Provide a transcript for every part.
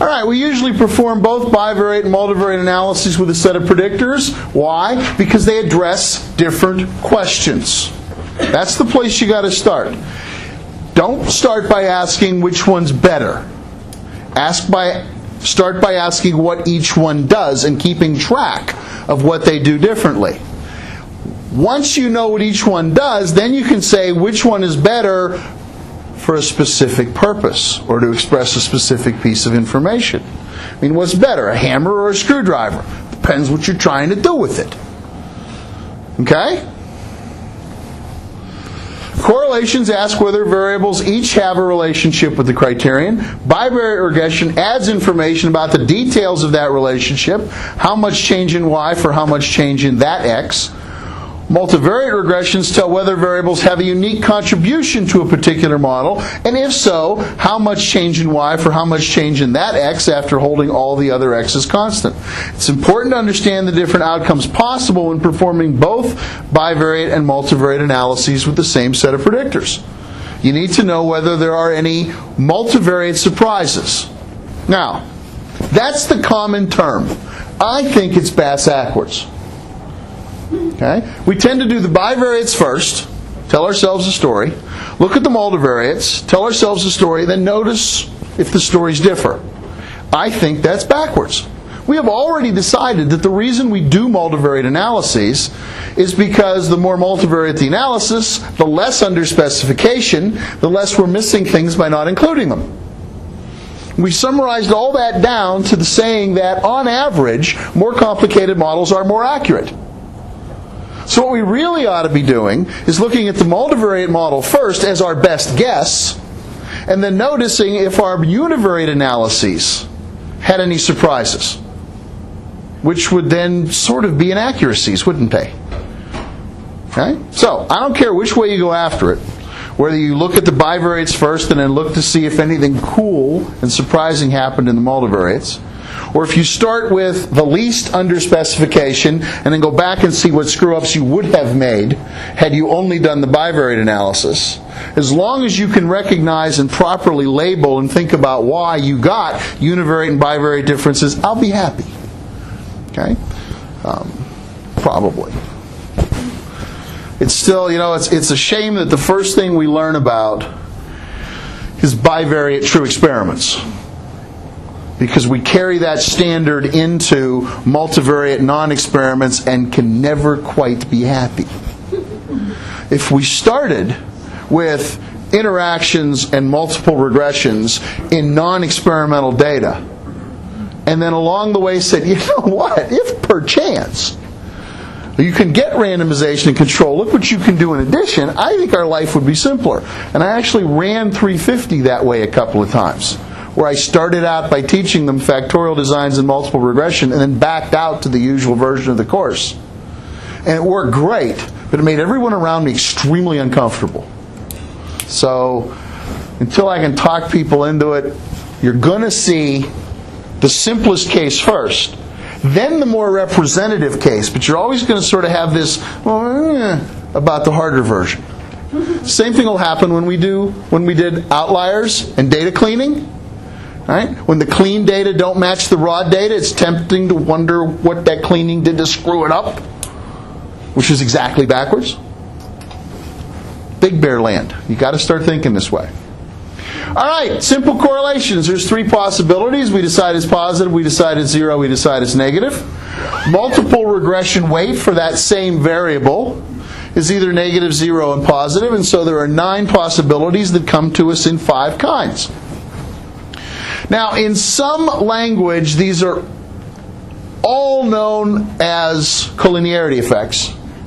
All right, we usually perform both bivariate and multivariate analyses with a set of predictors. Why? Because they address different questions. That's the place you got to start. Don't start by asking which one's better. Start by asking what each one does and keeping track of what they do differently. Once you know what each one does, then you can say which one is better for a specific purpose or to express a specific piece of information. I mean, what's better, a hammer or a screwdriver? Depends what you're trying to do with it. Okay? Correlations ask whether variables each have a relationship with the criterion. Bivariate regression adds information about the details of that relationship, how much change in y for how much change in that x. Multivariate regressions tell whether variables have a unique contribution to a particular model, and if so, how much change in y for how much change in that x after holding all the other x's constant. It's important to understand the different outcomes possible when performing both bivariate and multivariate analyses with the same set of predictors. You need to know whether there are any multivariate surprises. Now, that's the common term. I think it's bass-backwards. Okay? We tend to do the bivariates first, tell ourselves a story, look at the multivariates, tell ourselves a story, then notice if the stories differ. I think that's backwards. We have already decided that the reason we do multivariate analyses is because the more multivariate the analysis, the less under specification, the less we're missing things by not including them. We summarized all that down to the saying that, on average, more complicated models are more accurate. So what we really ought to be doing is looking at the multivariate model first as our best guess, and then noticing if our univariate analyses had any surprises, which would then sort of be inaccuracies, wouldn't they? Okay? So, I don't care which way you go after it, whether you look at the bivariates first and then look to see if anything cool and surprising happened in the multivariates, or if you start with the least under specification and then go back and see what screw-ups you would have made had you only done the bivariate analysis. As long as you can recognize and properly label and think about why you got univariate and bivariate differences, I'll be happy. Okay? Probably. It's still, it's a shame that the first thing we learn about is bivariate true experiments, because we carry that standard into multivariate non-experiments and can never quite be happy. If we started with interactions and multiple regressions in non-experimental data, and then along the way said, you know what, if perchance you can get randomization and control, look what you can do in addition, I think our life would be simpler. And I actually ran 350 that way a couple of times, where I started out by teaching them factorial designs and multiple regression and then backed out to the usual version of the course. And it worked great, but it made everyone around me extremely uncomfortable. So, until I can talk people into it, you're going to see the simplest case first, then the more representative case, but you're always going to sort of have this about the harder version. Same thing will happen when we did outliers and data cleaning. Right? When the clean data don't match the raw data, it's tempting to wonder what that cleaning did to screw it up, which is exactly backwards. Big bear land. You got to start thinking this way. All right, simple correlations. There's three possibilities. We decide it's positive, we decide it's zero, we decide it's negative. Multiple regression weight for that same variable is either negative, zero, and positive, and so there are 9 possibilities that come to us in 5 kinds. Now, in some language, these are all known as collinearity effects.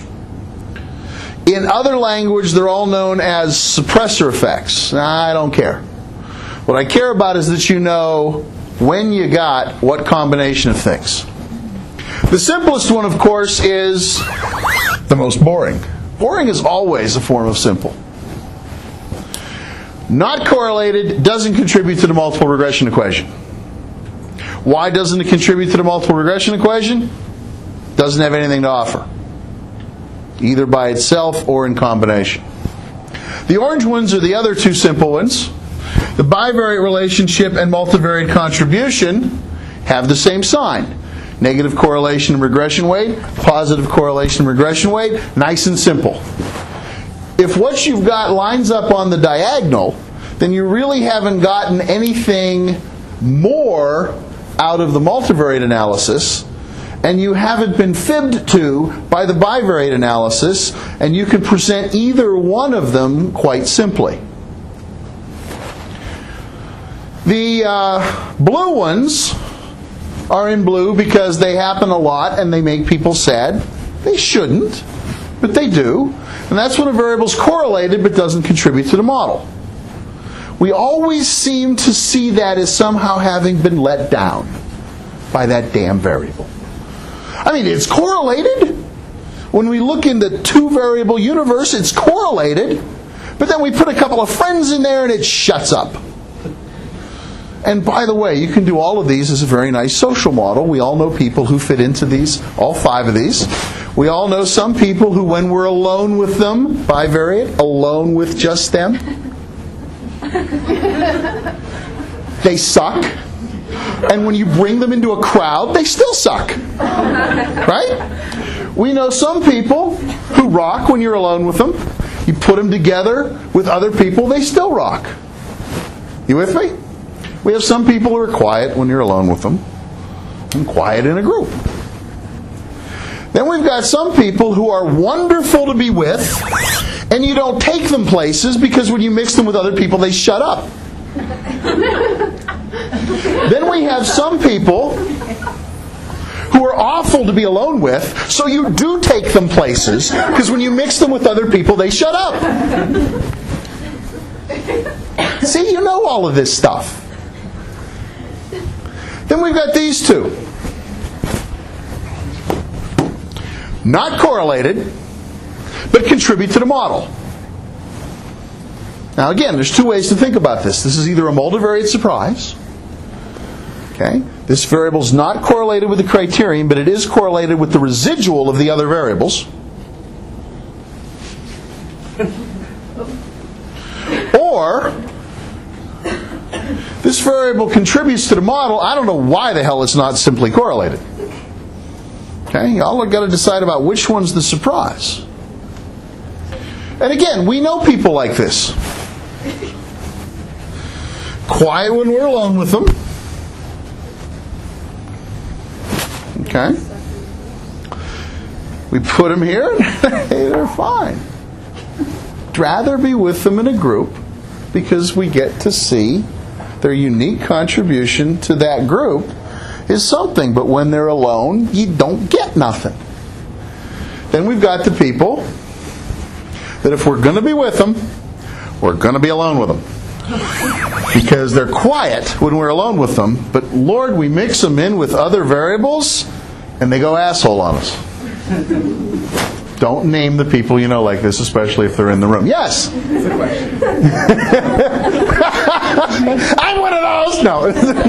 In other language, they're all known as suppressor effects. I don't care. What I care about is that you know when you got what combination of things. The simplest one, of course, is the most boring. Boring is always a form of simple. Not correlated, doesn't contribute to the multiple regression equation. Why doesn't it contribute to the multiple regression equation? Doesn't have anything to offer, either by itself or in combination. The orange ones are the other 2 simple ones. The bivariate relationship and multivariate contribution have the same sign. Negative correlation and regression weight, positive correlation and regression weight, nice and simple. If what you've got lines up on the diagonal, then you really haven't gotten anything more out of the multivariate analysis, and you haven't been fibbed to by the bivariate analysis, and you can present either one of them quite simply. The blue ones are in blue because they happen a lot and they make people sad. They shouldn't, but they do. And that's when a variable's correlated but doesn't contribute to the model. We always seem to see that as somehow having been let down by that damn variable. I mean, it's correlated. When we look in the two-variable universe, it's correlated. But then we put a couple of friends in there and it shuts up. And by the way, you can do all of these as a very nice social model. We all know people who fit into these, all 5 of these. We all know some people who, when we're alone with them, bivariate, alone with just them, they suck. And when you bring them into a crowd, they still suck. Right? We know some people who rock when you're alone with them. You put them together with other people, they still rock. You with me? We have some people who are quiet when you're alone with them, and quiet in a group. Then we've got some people who are wonderful to be with, and you don't take them places because when you mix them with other people, they shut up. Then we have some people who are awful to be alone with, so you do take them places because when you mix them with other people, they shut up. See, you know all of this stuff. Then we've got these two. Not correlated, but contribute to the model. Now again, there's 2 ways to think about this. This is either a multivariate surprise. Okay? This variable is not correlated with the criterion, but it is correlated with the residual of the other variables. Or this variable contributes to the model. I don't know why the hell it's not simply correlated. Okay? Y'all have got to decide about which one's the surprise. And again, we know people like this. Quiet when we're alone with them. Okay? We put them here, and they're fine. I'd rather be with them in a group because we get to see their unique contribution to that group is something. But when they're alone, you don't get nothing. Then we've got the people that if we're going to be with them, we're going to be alone with them. Because they're quiet when we're alone with them, but Lord, we mix them in with other variables, and they go asshole on us. Don't name the people you know like this, especially if they're in the room. Yes? It's a question. I'm one of those! No.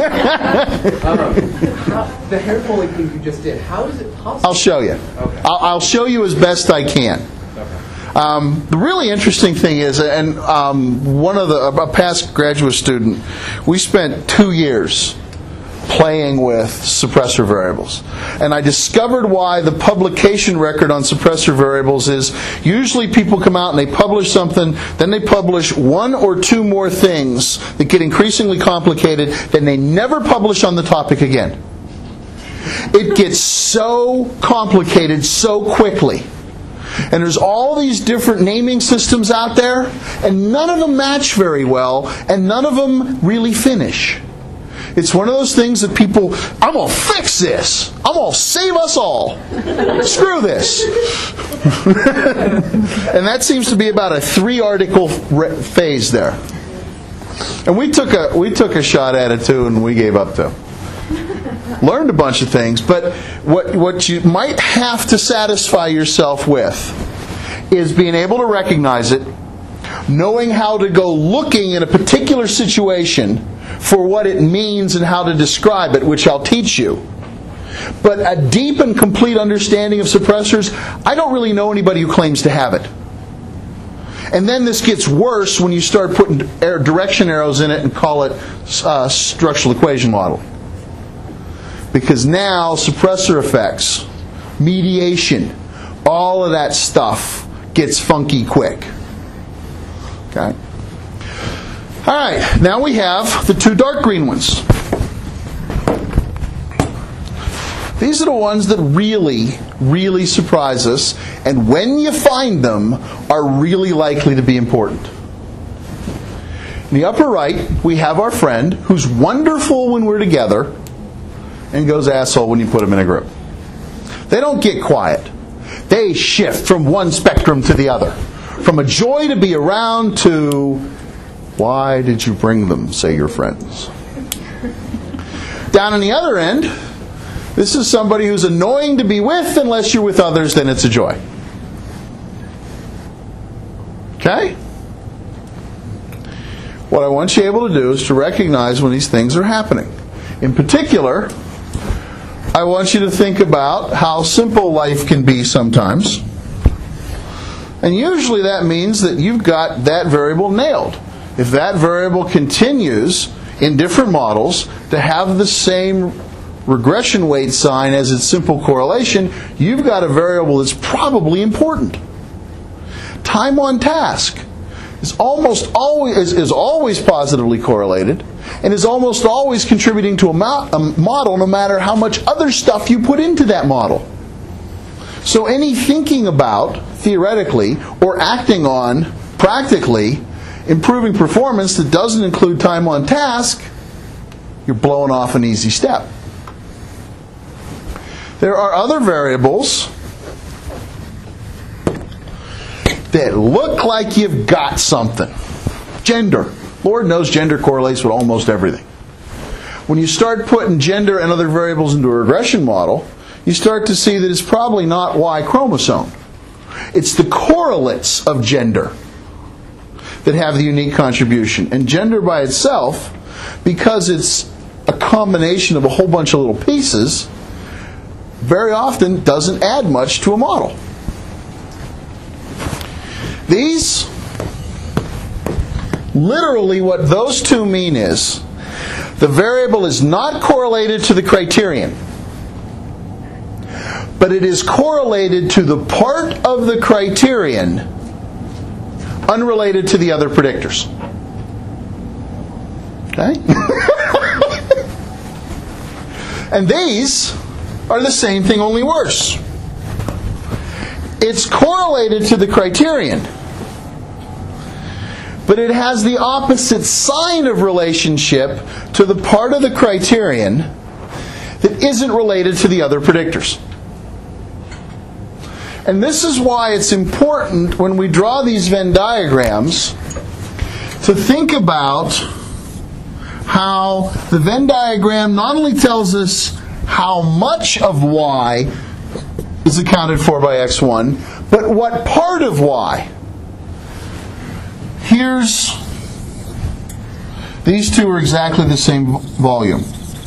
The hair pulling thing you just did, how is it possible? I'll show you. Okay. I'll show you as best I can. The really interesting thing is, and a past graduate student, we spent 2 years playing with suppressor variables. And I discovered why the publication record on suppressor variables is usually people come out and they publish something, then they publish 1 or 2 more things that get increasingly complicated, then they never publish on the topic again. It gets so complicated so quickly. And there's all these different naming systems out there, and none of them match very well, and none of them really finish. It's one of those things that people, I'm going to fix this. I'm going to save us all. Screw this. And that seems to be about a 3-article phase there. And we took a shot at it too, and we gave up too. Learned a bunch of things, but what you might have to satisfy yourself with is being able to recognize it, knowing how to go looking in a particular situation for what it means and how to describe it, which I'll teach you. But a deep and complete understanding of suppressors, I don't really know anybody who claims to have it. And then this gets worse when you start putting direction arrows in it and call it structural equation model. Because now suppressor effects, mediation, all of that stuff gets funky quick. Okay? All right, now we have the two dark green ones. These are the ones that really, really surprise us, and when you find them, are really likely to be important. In the upper right, we have our friend who's wonderful when we're together and goes asshole when you put them in a group. They don't get quiet. They shift from one spectrum to the other. From a joy to be around to, why did you bring them, say your friends. Down on the other end, this is somebody who's annoying to be with. Unless you're with others, then it's a joy. Okay? What I want you able to do is to recognize when these things are happening. In particular, I want you to think about how simple life can be sometimes. And usually that means that you've got that variable nailed. If that variable continues in different models to have the same regression weight sign as its simple correlation, you've got a variable that's probably important. Time on task is always positively correlated and is almost always contributing to a model no matter how much other stuff you put into that model. So any thinking about, theoretically, or acting on, practically, improving performance that doesn't include time on task, you're blowing off an easy step. There are other variables that look like you've got something. Gender. Lord knows gender correlates with almost everything. When you start putting gender and other variables into a regression model, you start to see that it's probably not Y chromosome. It's the correlates of gender that have the unique contribution. And gender by itself, because it's a combination of a whole bunch of little pieces, very often doesn't add much to a model. These, literally what those two mean is, the variable is not correlated to the criterion, but it is correlated to the part of the criterion unrelated to the other predictors. Okay? And these are the same thing, only worse. It's correlated to the criterion, but it has the opposite sign of relationship to the part of the criterion that isn't related to the other predictors. And this is why it's important when we draw these Venn diagrams to think about how the Venn diagram not only tells us how much of Y is accounted for by X1, but what part of Y. These two are exactly the same volume.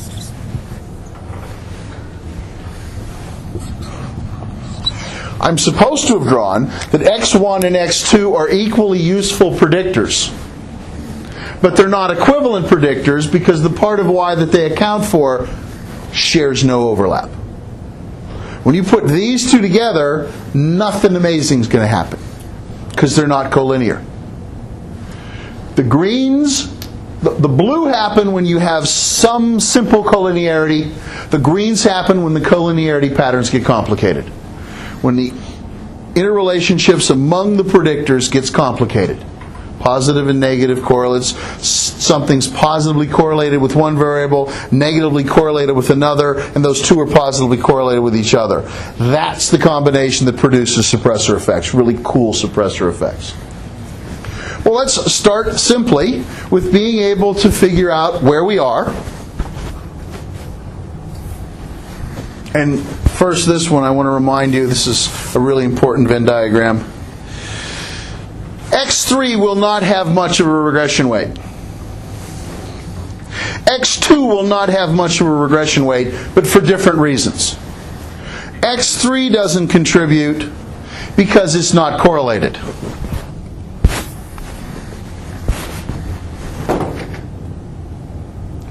I'm supposed to have drawn that X1 and X2 are equally useful predictors. But they're not equivalent predictors because the part of Y that they account for shares no overlap. When you put these two together, nothing amazing is going to happen because they're not collinear. The greens, the blue happen when you have some simple collinearity. The greens happen when the collinearity patterns get complicated. When the interrelationships among the predictors gets complicated. Positive and negative correlates. Something's positively correlated with one variable, negatively correlated with another, and those two are positively correlated with each other. That's the combination that produces suppressor effects, really cool suppressor effects. Well, let's start simply with being able to figure out where we are. And first, this one, I want to remind you, this is a really important Venn diagram. X3 will not have much of a regression weight. X2 will not have much of a regression weight, but for different reasons. X3 doesn't contribute because it's not correlated.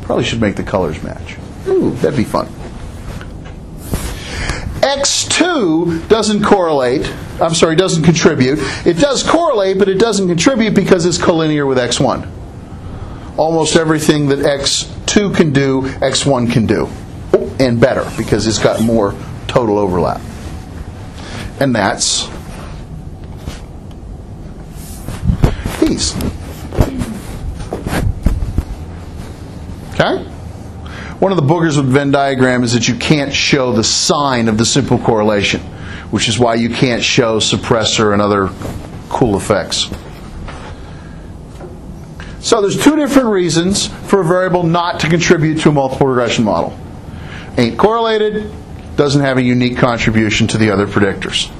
Probably should make the colors match. Ooh, that'd be fun. X2 doesn't contribute. It does correlate, but it doesn't contribute because it's collinear with X1. Almost everything that X2 can do, X1 can do. And better, because it's got more total overlap. And that's these. Okay? One of the boogers with Venn diagram is that you can't show the sign of the simple correlation, which is why you can't show suppressor and other cool effects. So there's two different reasons for a variable not to contribute to a multiple regression model. Ain't correlated, doesn't have a unique contribution to the other predictors.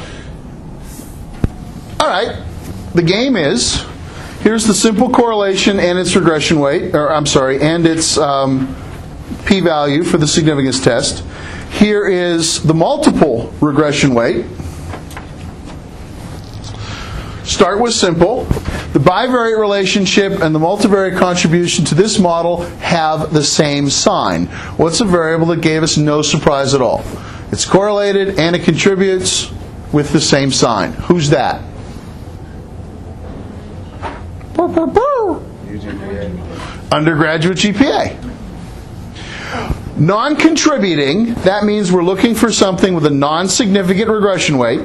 Alright, the game is, here's the simple correlation and its regression weight, and its p-value for the significance test. Here is the multiple regression weight. Start with simple. The bivariate relationship and the multivariate contribution to this model have the same sign. What's a variable that gave us no surprise at all? It's correlated and it contributes with the same sign. Who's that? Undergraduate GPA. Non-contributing, that means we're looking for something with a non-significant regression weight.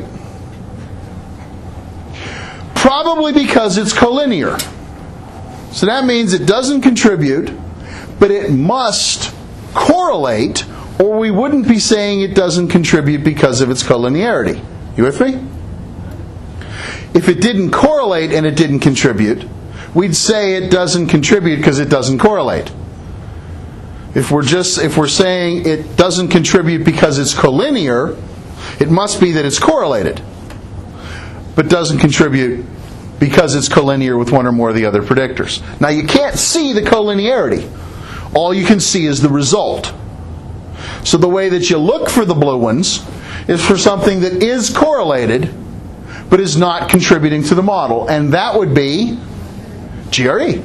Probably because it's collinear. So that means it doesn't contribute, but it must correlate, or we wouldn't be saying it doesn't contribute because of its collinearity. You with me? If it didn't correlate and it didn't contribute, we'd say it doesn't contribute because it doesn't correlate. If we're saying it doesn't contribute because it's collinear, it must be that it's correlated, but doesn't contribute because it's collinear with one or more of the other predictors. Now you can't see the collinearity. All you can see is the result. So the way that you look for the blue ones is for something that is correlated but is not contributing to the model, and that would be GRE.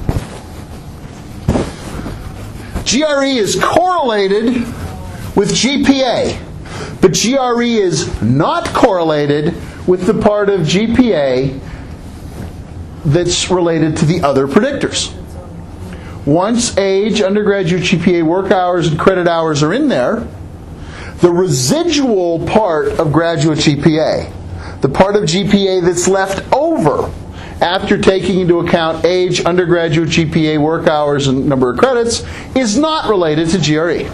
GRE is correlated with GPA, but GRE is not correlated with the part of GPA that's related to the other predictors. Once age, undergraduate GPA, work hours, and credit hours are in there, the residual part of graduate GPA, the part of GPA that's left over after taking into account age, undergraduate GPA, work hours, and number of credits, is not related to GRE.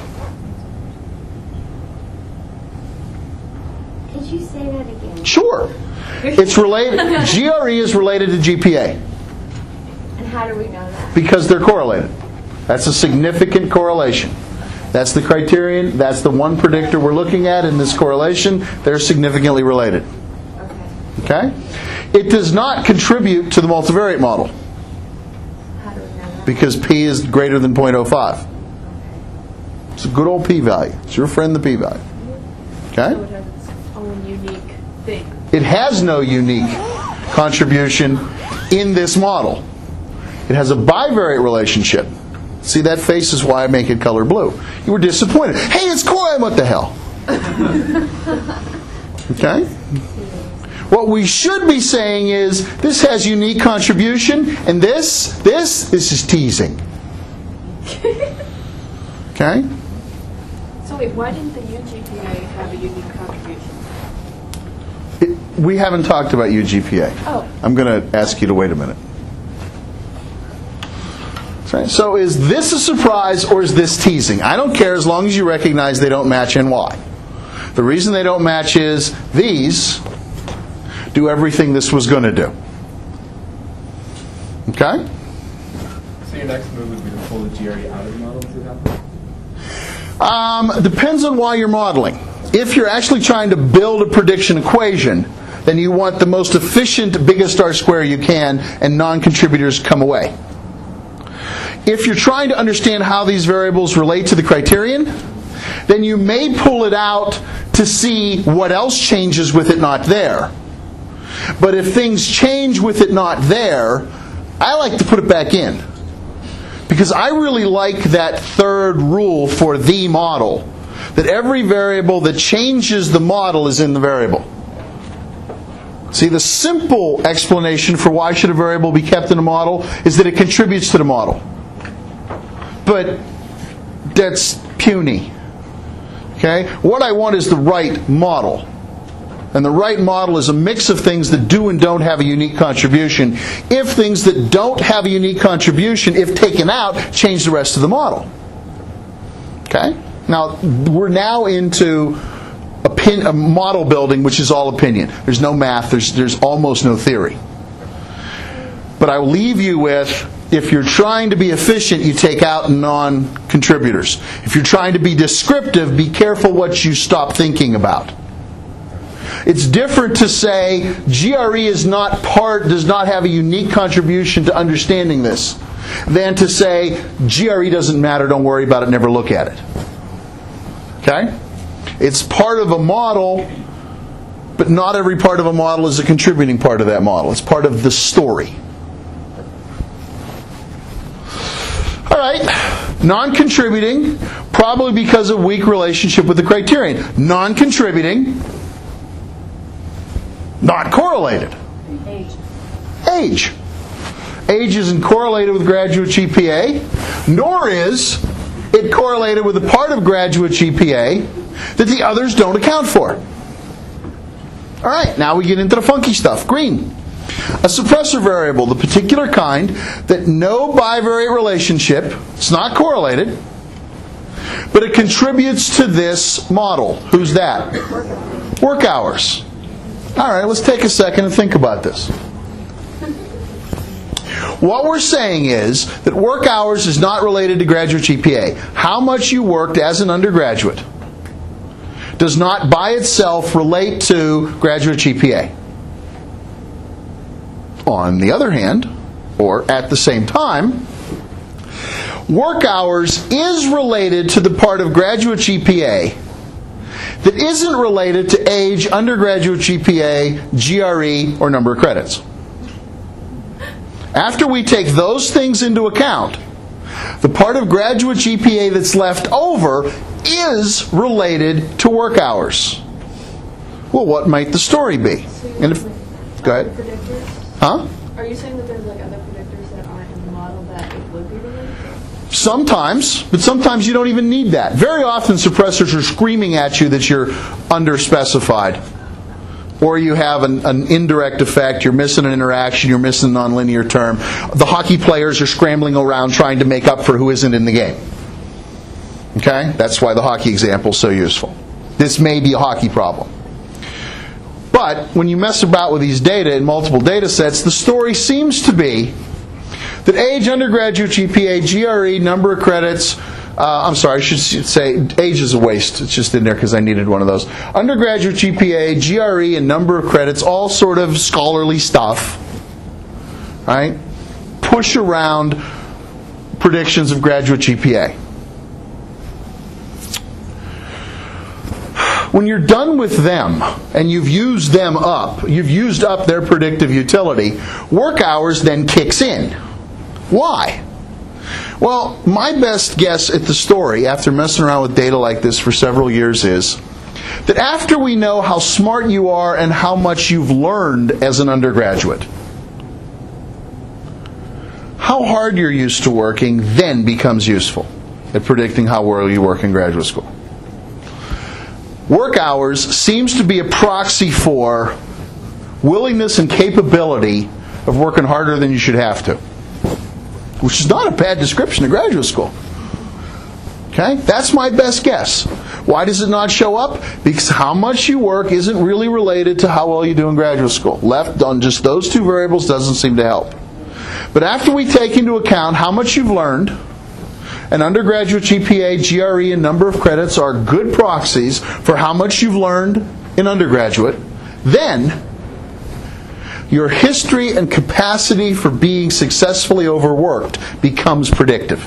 Could you say that again? Sure. It's related. GRE is related to GPA. And how do we know that? Because they're correlated. That's a significant correlation. That's the criterion. That's the one predictor we're looking at in this correlation. They're significantly related. Okay? It does not contribute to the multivariate model. How do we know that? Because p is greater than 0.05. It's a good old p-value. It's your friend, the p-value. Okay? So it has its own unique thing. It has no unique contribution in this model. It has a bivariate relationship. See, that face is why I make it color blue. You were disappointed. Hey, it's correlated. What the hell? Okay? What we should be saying is, this has unique contribution, and this is teasing. Okay? So wait, why didn't the UGPA have a unique contribution? We haven't talked about UGPA. Oh. I'm going to ask you to wait a minute. That's right. So is this a surprise or is this teasing? I don't care as long as you recognize they don't match NY. The reason they don't match is these do everything this was going to do. Okay? So your next move would be to pull the GRE out of the model and see what happens? Depends on why you're modeling. If you're actually trying to build a prediction equation, then you want the most efficient biggest R square you can, and non-contributors come away. If you're trying to understand how these variables relate to the criterion, then you may pull it out to see what else changes with it not there. But if things change with it not there, I like to put it back in. Because I really like that third rule for the model, that every variable that changes the model is in the variable. See, the simple explanation for why should a variable be kept in a model is that it contributes to the model. But that's puny. Okay? What I want is the right model. And the right model is a mix of things that do and don't have a unique contribution. If things that don't have a unique contribution, if taken out, change the rest of the model. Okay? Now, we're now into a model building, which is all opinion. There's no math. There's almost no theory. But I will leave you with, if you're trying to be efficient, you take out non-contributors. If you're trying to be descriptive, be careful what you stop thinking about. It's different to say GRE does not have a unique contribution to understanding this, than to say GRE doesn't matter, don't worry about it, never look at it. Okay? It's part of a model, but not every part of a model is a contributing part of that model. It's part of the story. All right. Non-contributing, probably because of weak relationship with the criterion. Non-contributing, not correlated. Age. Age isn't correlated with graduate GPA, nor is it correlated with the part of graduate GPA that the others don't account for. All right, now we get into the funky stuff. Green. A suppressor variable, the particular kind that no bivariate relationship, it's not correlated, but it contributes to this model. Who's that? Work hours. All right, let's take a second and think about this. What we're saying is that work hours is not related to graduate GPA. How much you worked as an undergraduate does not by itself relate to graduate GPA. On the other hand, or at the same time, work hours is related to the part of graduate GPA that isn't related to age, undergraduate GPA, GRE, or number of credits. After we take those things into account, the part of graduate GPA that's left over is related to work hours. Well, what might the story be? And go ahead. Predictors? Huh? Are you saying that there's like other predictors that aren't in the model that it would be related to? Sometimes, but sometimes you don't even need that. Very often suppressors are screaming at you that you're underspecified. Or you have an indirect effect, you're missing an interaction, you're missing a nonlinear term. The hockey players are scrambling around trying to make up for who isn't in the game. Okay? That's why the hockey example is so useful. This may be a hockey problem. But when you mess about with these data in multiple data sets, the story seems to be that age, undergraduate GPA, GRE, number of credits, I should say age is a waste. It's just in there because I needed one of those. Undergraduate GPA, GRE, and number of credits, all sort of scholarly stuff, right? Push around predictions of graduate GPA. When you're done with them and you've used them up, you've used up their predictive utility, work hours then kicks in. Why? Well, my best guess at the story, after messing around with data like this for several years, is that after we know how smart you are and how much you've learned as an undergraduate, how hard you're used to working then becomes useful at predicting how well you work in graduate school. Work hours seems to be a proxy for willingness and capability of working harder than you should have to, which is not a bad description of graduate school. Okay? That's my best guess. Why does it not show up? Because how much you work isn't really related to how well you do in graduate school. Left on just those two variables doesn't seem to help. But after we take into account how much you've learned, and undergraduate GPA, GRE, and number of credits are good proxies for how much you've learned in undergraduate, then your history and capacity for being successfully overworked becomes predictive.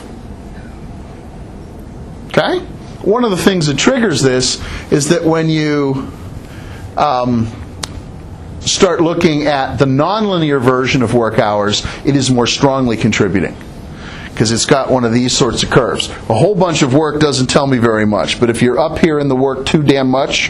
Okay? One of the things that triggers this is that when you start looking at the nonlinear version of work hours, it is more strongly contributing. because it's got one of these sorts of curves. A whole bunch of work doesn't tell me very much, but if you're up here in the work too damn much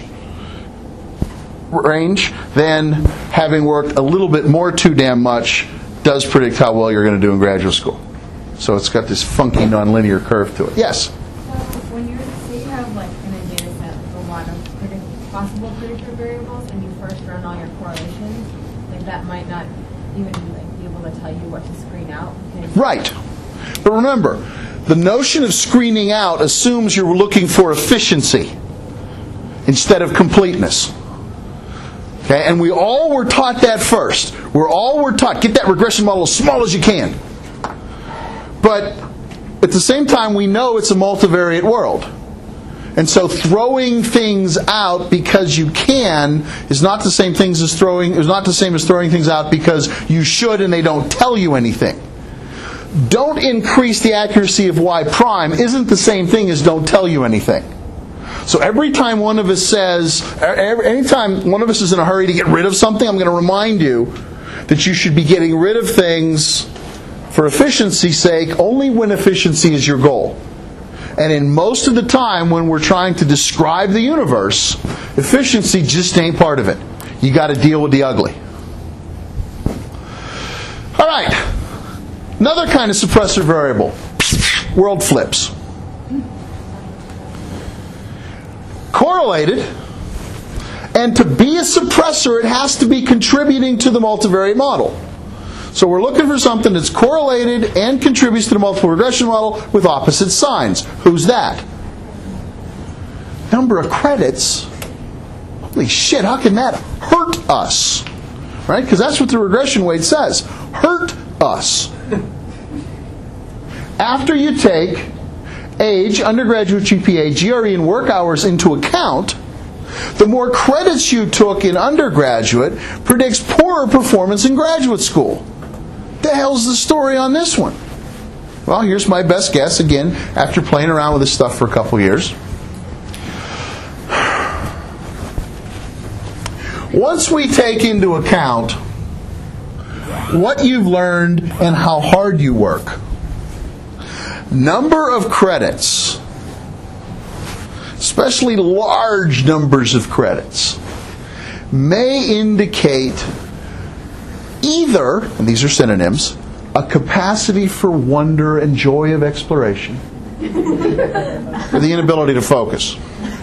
range, then having worked a little bit more too damn much does predict how well you're going to do in graduate school. So it's got this funky nonlinear curve to it. Yes? So when you say you have like in a data set with a lot of possible predictor variables and you first run all your correlations, like that might not even like be able to tell you what to screen out. Right. But remember, the notion of screening out assumes you're looking for efficiency instead of completeness. Okay, and we all were taught that first. We're taught, get that regression model as small as you can. But at the same time, we know it's a multivariate world. And so throwing things out because you can is not the same thing as throwing things out because you should and they don't tell you anything. Don't increase the accuracy of y prime isn't the same thing as don't tell you anything. So every time one of us anytime one of us is in a hurry to get rid of something, I'm going to remind you that you should be getting rid of things for efficiency's sake only when efficiency is your goal. And in most of the time when we're trying to describe the universe, efficiency just ain't part of it. You got to deal with the ugly. All right. Another kind of suppressor variable. World flips. Correlated, and to be a suppressor it has to be contributing to the multivariate model. So we're looking for something that's correlated and contributes to the multiple regression model with opposite signs. Who's that? Number of credits. Holy shit, how can that hurt us? Right? Because that's what the regression weight says. Hurt us. After you take age, undergraduate GPA, GRE, and work hours into account, the more credits you took in undergraduate predicts poorer performance in graduate school. The hell's the story on this one? Well, here's my best guess, again, after playing around with this stuff for a couple years. Once we take into account what you've learned and how hard you work, number of credits, especially large numbers of credits, may indicate either, and these are synonyms, a capacity for wonder and joy of exploration, or the inability to focus.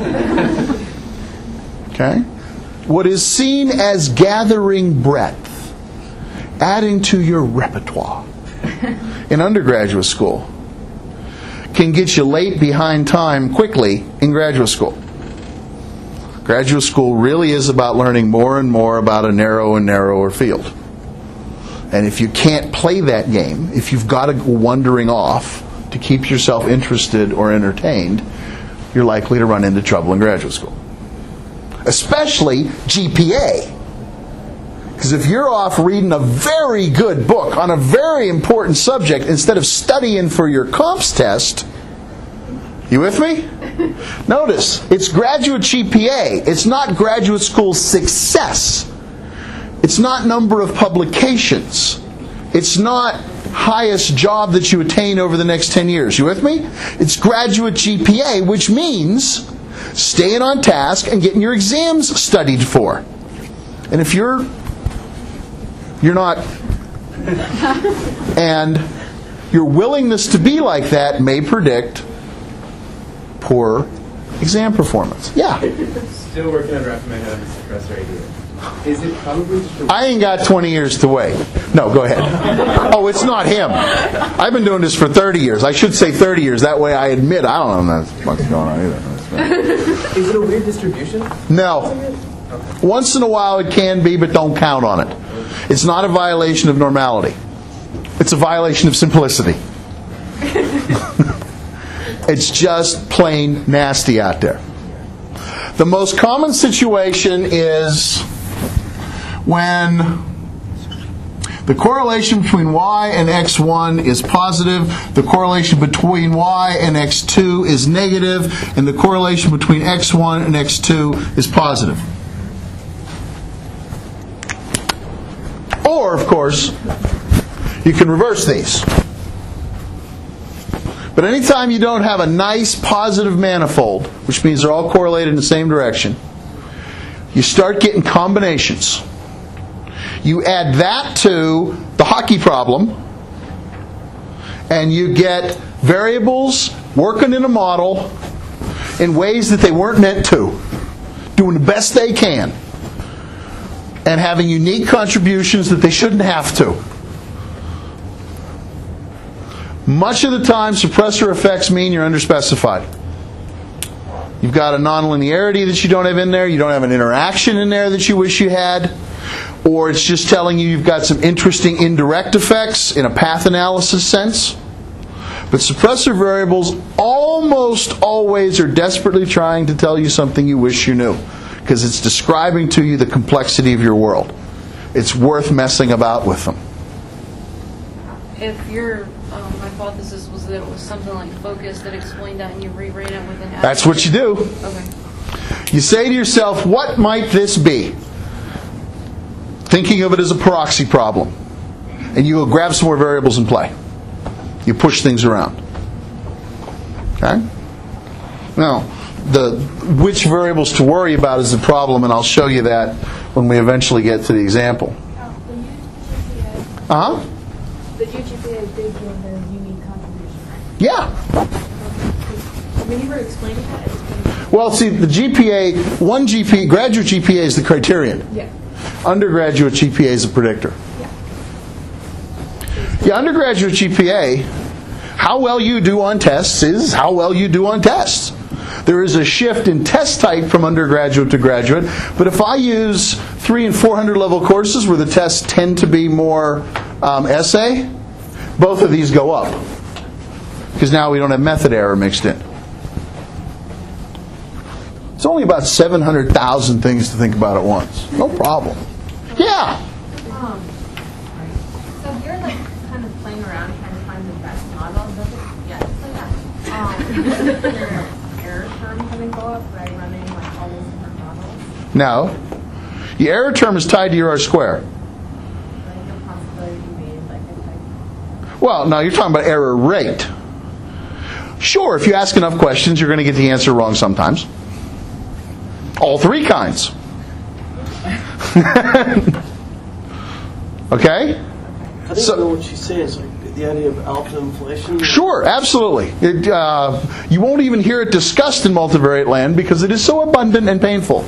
Okay? What is seen as gathering breadth, adding to your repertoire in undergraduate school, can get you late behind time quickly in graduate school. Graduate school really is about learning more and more about a narrow and narrower field. And if you can't play that game, if you've got to go wandering off to keep yourself interested or entertained, you're likely to run into trouble in graduate school. Especially GPA. Because if you're off reading a very good book on a very important subject instead of studying for your comps test, you with me? Notice, it's graduate GPA. It's not graduate school success. It's not number of publications. It's not highest job that you attain over the next 10 years. You with me? It's graduate GPA, which means staying on task and getting your exams studied for. And if you're not, and your willingness to be like that may predict poor exam performance. Yeah? Still working on wrapping my head on the suppressor idea. Is it probably just I ain't got 20 years to wait. No, go ahead. Oh, it's not him. I've been doing this for 30 years. I should say 30 years. That way I admit I don't know what's going on either. Is it a weird distribution? No. Once in a while it can be, but don't count on it. It's not a violation of normality. It's a violation of simplicity. It's just plain nasty out there. The most common situation is when the correlation between y and x1 is positive, the correlation between y and x2 is negative, and the correlation between x1 and x2 is positive. Or, of course, you can reverse these. But anytime you don't have a nice positive manifold, which means they're all correlated in the same direction, you start getting combinations. You add that to the hockey problem, and you get variables working in a model in ways that they weren't meant to, doing the best they can, and having unique contributions that they shouldn't have to. Much of the time, suppressor effects mean you're underspecified. You've got a nonlinearity that you don't have in there. You don't have an interaction in there that you wish you had. Or it's just telling you you've got some interesting indirect effects in a path analysis sense. But suppressor variables almost always are desperately trying to tell you something you wish you knew, because it's describing to you the complexity of your world. It's worth messing about with them. If your hypothesis was that it was something like focus that explained that and you rewrite it with an That's what you do. Okay. You say to yourself, what might this be? Thinking of it as a proxy problem. And you go grab some more variables and play. You push things around. Okay? Now, which variables to worry about is the problem, and I'll show you that when we eventually get to the example. Uh-huh. The UGPA did give their unique contribution, right? Yeah. When you were explaining that, it was Well, see, the GPA, graduate GPA is the criterion. yeah. Undergraduate GPA is a predictor. Yeah, undergraduate GPA, how well you do on tests is how well you do on tests. There is a shift in test type from undergraduate to graduate, but if I use 300 and 400 level courses where the tests tend to be more essay, both of these go up. Because now we don't have method error mixed in. It's only about 700,000 things to think about at once. No problem. Yeah. So if you're like kind of playing around trying to find the best model, does your error term kind of go up by running like all those different models? No. The error term is tied to your R-square. Like the possibility you made like a type. Well, no, you're talking about error rate. Sure, if you ask enough questions, you're going to get the answer wrong sometimes. All three kinds. Okay? I think I know what she's saying. It's like the idea of alpha inflation. Sure, absolutely. You won't even hear it discussed in multivariate land because it is so abundant and painful.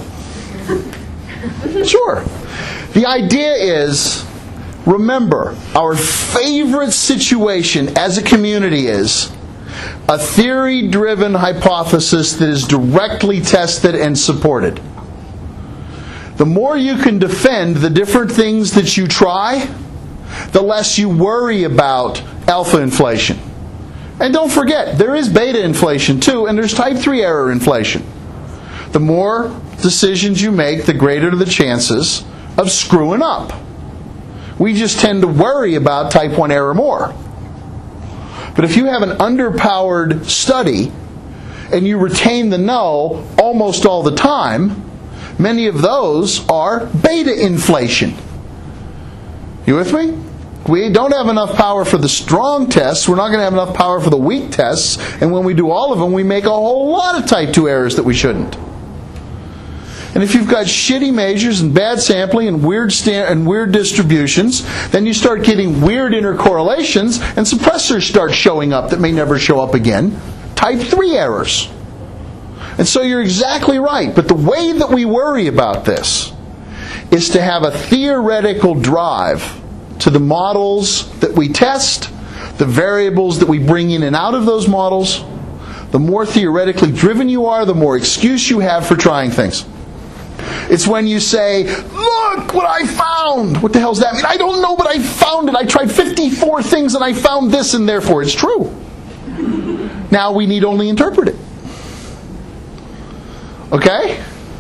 Sure. The idea is, remember, our favorite situation as a community is a theory-driven hypothesis that is directly tested and supported. The more you can defend the different things that you try, the less you worry about alpha inflation. And don't forget, there is beta inflation too, and there's type 3 error inflation. The more decisions you make, the greater the chances of screwing up. We just tend to worry about type 1 error more. But if you have an underpowered study and you retain the null almost all the time, many of those are beta inflation. You with me? We don't have enough power for the strong tests. We're not going to have enough power for the weak tests. And when we do all of them, we make a whole lot of type 2 errors that we shouldn't. And if you've got shitty measures and bad sampling and weird distributions, then you start getting weird intercorrelations and suppressors start showing up that may never show up again. Type 3 errors. And so you're exactly right. But the way that we worry about this is to have a theoretical drive to the models that we test, the variables that we bring in and out of those models. The more theoretically driven you are, the more excuse you have for trying things. It's when you say, look what I found. What the hell does that mean? I don't know, but I found it. I tried 54 things and I found this, and therefore it's true. Now we need only interpret it. Okay?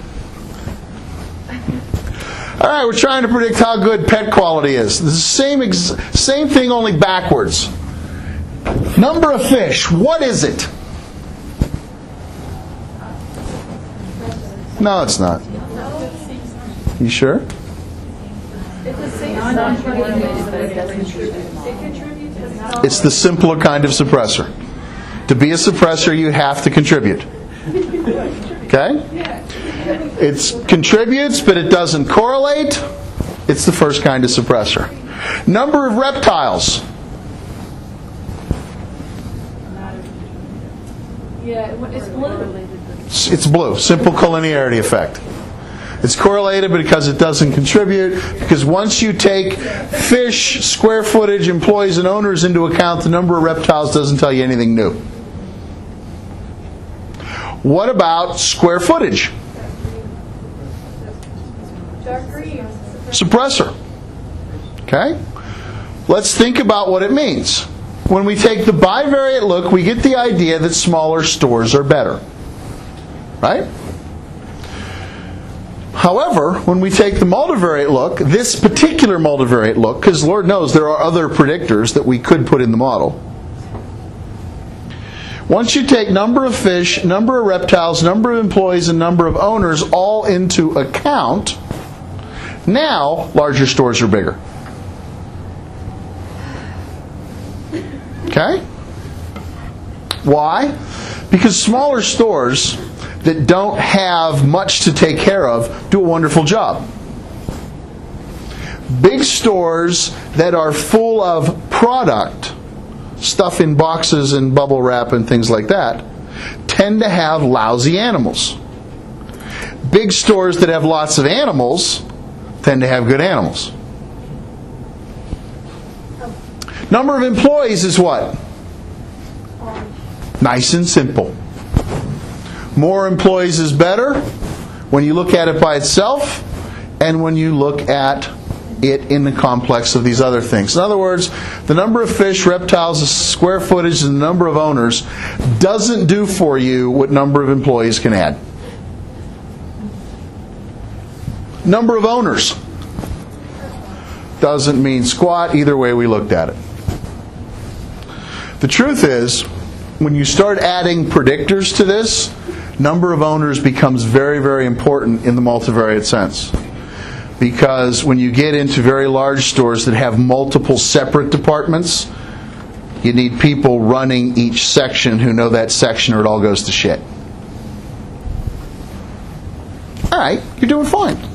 All right, we're trying to predict how good pet quality is. The same thing, only backwards. Number of fish. What is it? No, it's not. You sure? It's the simpler kind of suppressor. To be a suppressor, you have to contribute. Okay? It contributes, but it doesn't correlate. It's the first kind of suppressor. Number of reptiles. Yeah, it's blue. It's blue. Simple collinearity effect. It's correlated because it doesn't contribute. Because once you take fish, square footage, employees, and owners into account, the number of reptiles doesn't tell you anything new. What about square footage? Dark green. Suppressor. Okay? Let's think about what it means. When we take the bivariate look, we get the idea that smaller stores are better. Right? However, when we take the multivariate look, this particular multivariate look, because Lord knows there are other predictors that we could put in the model. Once you take number of fish, number of reptiles, number of employees, and number of owners all into account, now larger stores are bigger. Okay? Why? Because smaller stores that don't have much to take care of do a wonderful job. Big stores that are full of product, stuff in boxes and bubble wrap and things like that, tend to have lousy animals. Big stores that have lots of animals tend to have good animals. Number of employees is what? Nice and simple. More employees is better when you look at it by itself and when you look at it in the complex of these other things. In other words, the number of fish, reptiles, the square footage, and the number of owners doesn't do for you what number of employees can add. Number of owners doesn't mean squat either way we looked at it. The truth is, when you start adding predictors to this, number of owners becomes very, very important in the multivariate sense. Because when you get into very large stores that have multiple separate departments, you need people running each section who know that section or it all goes to shit. All right, you're doing fine.